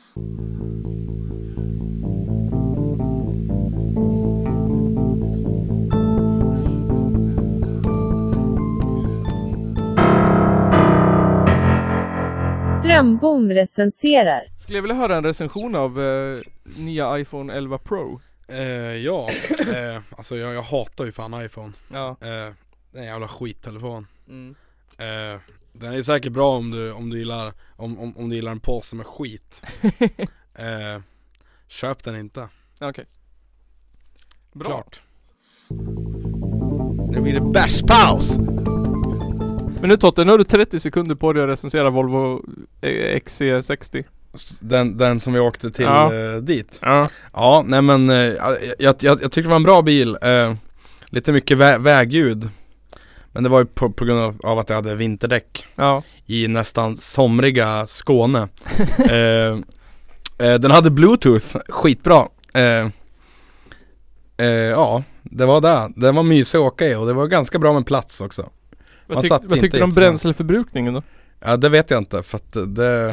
Strömbom recenserar. Skulle jag vilja höra en recension av nya iPhone 11 Pro? Alltså jag hatar ju fan iPhone. Ja. Det är en jävla skittelefon. Mm. Den är säkert bra om du gillar om du gillar en påse med skit. Köp den inte. Okej. Bra. Klart. Nu blir det bärspaus. Men nu Totte, nu har du 30 sekunder på dig att recensera Volvo XC60. Den som vi åkte till dit. Ja. Ja, nej men jag tyckte det var en bra bil. Lite mycket vägljud. Men det var ju på grund av att jag hade vinterdäck i nästan somriga Skåne. Den hade Bluetooth, skitbra. Ja, det var det. Den var mysig att åka i och det var ganska bra med plats också. Vad tyckte du om bränsleförbrukningen då? Ja, det vet jag inte för att det...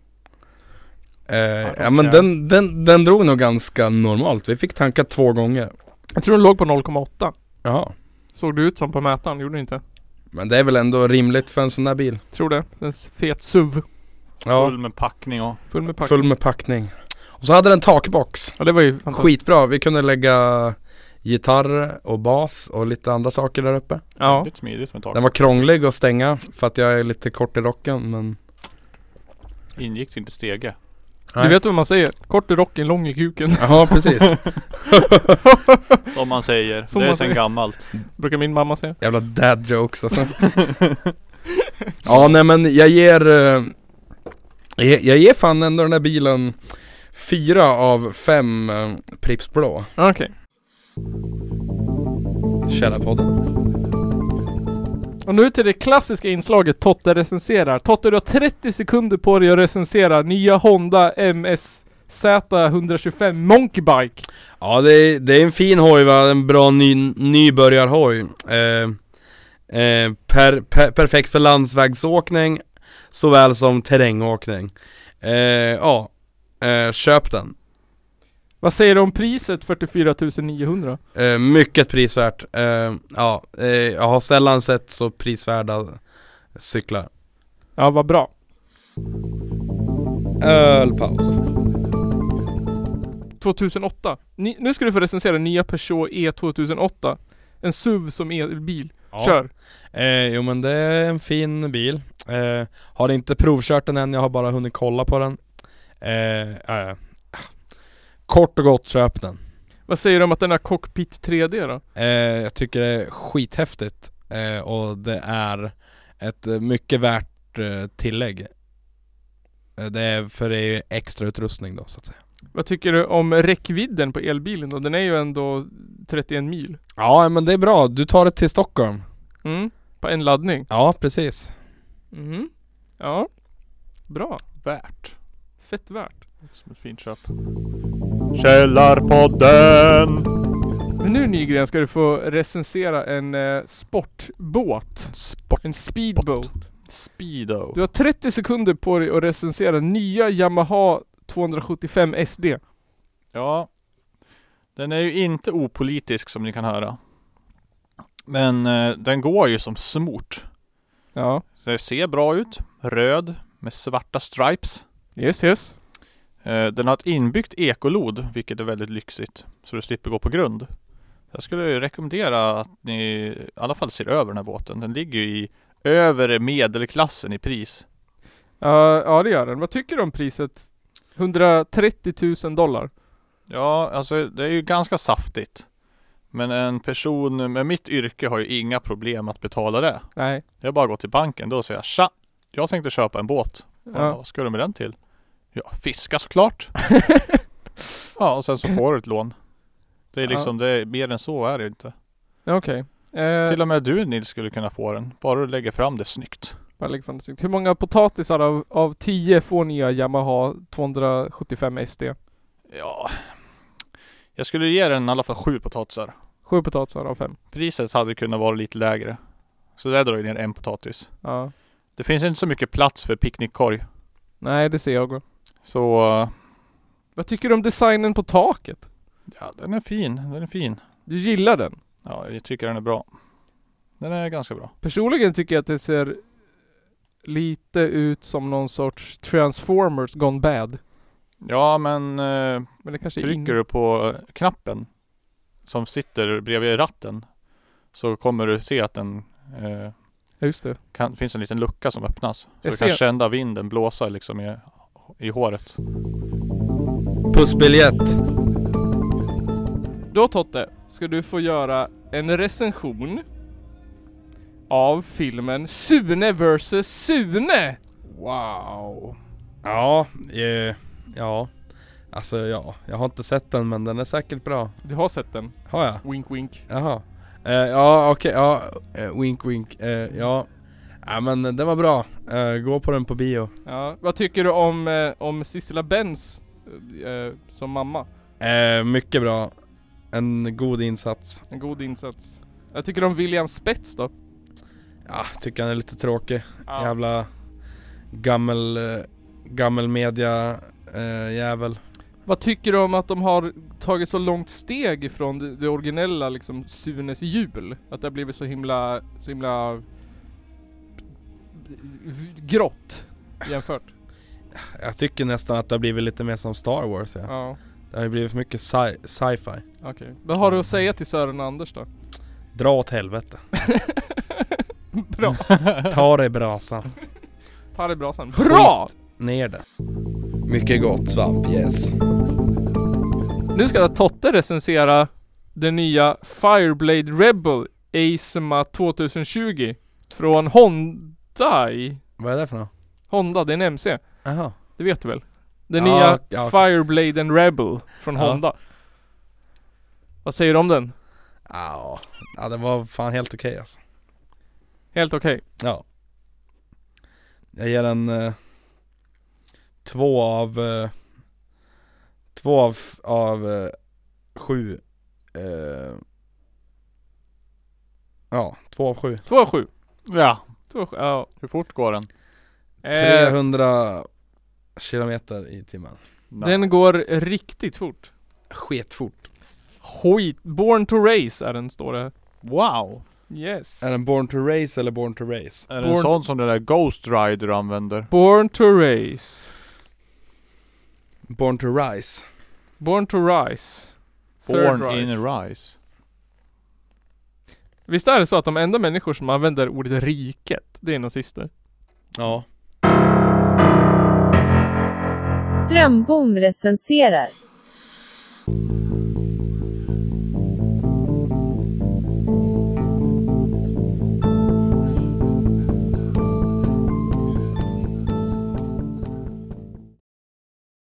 ja men den drog nog ganska normalt. Vi fick tanka 2 gånger. Jag tror den låg på 0,8. Ja. Såg det ut som på mätaren, gjorde det inte? Men det är väl ändå rimligt för en sån där bil. Tror det, en fet SUV. Ja. Full med packning och... Full med packning. Och så hade den takbox. Ja, det var ju fantastiskt. Skitbra, vi kunde lägga gitarr och bas och lite andra saker där uppe. Ja. Lite smidigt med tak. Den var krånglig att stänga för att jag är lite kort i rocken, men... Ingick inte stege. Du vet vad man säger? Kort i rocken, lång i kuken. Ja, precis. Som man säger. Som det är man sen säger. Gammalt. Brukar min mamma säga. Jävla dad jokes alltså. Ja, nej men jag ger fan ändå den här bilen 4 av 5 Pripps blå. Okej. Källarpodden. Och nu till det klassiska inslaget Totte recenserar. Totte, du har 30 sekunder på dig att recensera nya Honda MSZ125 Monkey Bike. Ja, det är en fin hoj, va? En bra nybörjarhoj. Perfekt för landsvägsåkning såväl som terrängåkning. Köp den. Vad säger du om priset 44 900? Mycket prisvärt. Jag har sällan sett så prisvärda cyklar. Ja, vad bra. Ölpaus. 2008. Nu ska du få recensera nya Peugeot E2008. En SUV som elbil. Ja. Kör. Jo men det är en fin bil. Har inte provkört den än, jag har bara hunnit kolla på den. Kort och gott, köp den. Vad säger du om att den har Cockpit 3D då? Jag tycker det är skithäftigt. Och det är ett mycket värt tillägg. Det är ju extra utrustning då, så att säga. Vad tycker du om räckvidden på elbilen då? Den är ju ändå 31 mil. Ja, men det är bra. Du tar det till Stockholm. På en laddning. Ja, precis. Ja. Bra. Värt. Fett värt. Som ett fint köp. Källarpodden. Men nu Nygren ska du få recensera en sportbåt. En speedboat. Speedo. Du har 30 sekunder på dig att recensera nya Yamaha 275 SD. Ja. Den är ju inte opolitisk som ni kan höra. Men den går ju som smort. Ja. Så det ser bra ut. Röd med svarta stripes. Yes. Den har ett inbyggt ekolod, vilket är väldigt lyxigt. Så du slipper gå på grund. Jag skulle rekommendera att ni i alla fall ser över den här båten. Den ligger ju i övre medelklassen i pris. Ja, det gör den. Vad tycker du om priset? $130,000. Ja, alltså det är ju ganska saftigt. Men en person med mitt yrke har ju inga problem att betala det. Nej. Jag bara går till banken då och säger tja, jag tänkte köpa en båt. Ja. Vad ska du med den till? Ja, fiska såklart. Ja, och sen så får du ett lån. Det är liksom, det är mer än så är det inte. Okej. Till och med du Nils skulle kunna få den. Bara du lägger fram det snyggt. Hur många potatisar av 10 får nya Yamaha 275 SD? Ja, jag skulle ge den i alla fall 7 potatisar. 7 potatisar av 5. Priset hade kunnat vara lite lägre. Så där drar jag ner en potatis. Ja. Det finns inte så mycket plats för picknickkorg. Nej, det ser jag. Så Vad tycker du om designen på taket? Ja, den är fin. Du gillar den? Ja, jag tycker den är bra. Den är ganska bra. Personligen tycker jag att det ser lite ut som någon sorts Transformers gone bad. Ja, men det kanske trycker du på knappen som sitter bredvid ratten, så kommer du se att den just det. finns en liten lucka som öppnas. Så du kan känna vinden blåsa liksom i håret. Pussbiljett. Då Totte, ska du få göra en recension av filmen Sune vs Sune. Wow. Ja, ja. Alltså ja, jag har inte sett den, men den är säkert bra. Du har sett den? Har jag? Wink wink. Jaha. Ja, okej, ja. Wink wink. Ja. Ja, men den var bra. Gå på den på bio. Ja. Vad tycker du om Sissela Benz som mamma? Mycket bra. En god insats. Jag tycker om William Spets då. Ja, tycker han är lite tråkig. Ja. Jävla gammel media jävel. Vad tycker du om att de har tagit så långt steg ifrån det originella liksom Sunes jul? Att det har blivit så himla grått jämfört. Jag tycker nästan att det har blivit lite mer som Star Wars. Ja. Det har ju blivit för mycket sci-fi. Okej. Vad har du att säga till Sören och Anders då? Dra åt helvete. Bra. Ta det i brasan. Bra! Skit ner det. Mycket gott svamp, yes. Nu ska Totte recensera den nya Fireblade Rebel ASEMA 2020 från Hyundai. Vad är det för något? Honda, det är en MC. Aha. Det vet du väl? Den nya Fireblade and Rebel från Honda. Vad säger du om den? Ja, det var fan helt okej alltså. Helt okej? Ja. Jag ger den 2 av 7. Ja, 2 av 7. 2 av 7? Ja. 2 av 7, ja. Hur fort går den? 300 kilometer i timmen. Den går riktigt fort. Sketfort. Born to race är den, står det. Wow. Yes. Är den born to race eller born to race? Är det en sån som den där Ghost Rider använder? Born to race. Born to rise. Born to rise. Born in rise. Visst är det så att de enda människor som använder ordet riket, det är nazister? Ja. Strömbom recenserar.